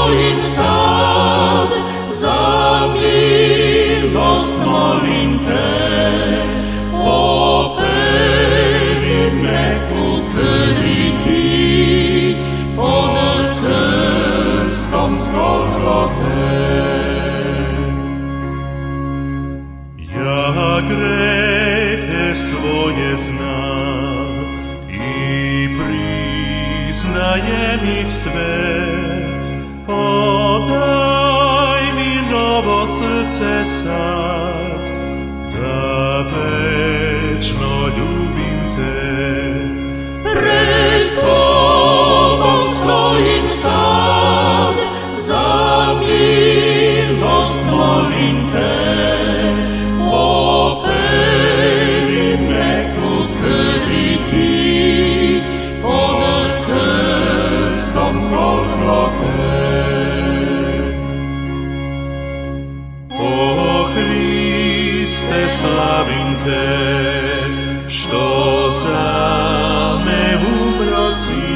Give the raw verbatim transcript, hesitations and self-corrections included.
svojim sad, za milost molim te, operi me u krvi ti, pod krstom s Golgote. Ja grehe svoje znam i priznajem ih sve, podaj mi novo srce sad, da večno ljubim te. Pred tobom stojim sad, za milost molim te, operi me u krvi ti, pod krstom s Golgote. O Hriste, slavim te, što za me umro si,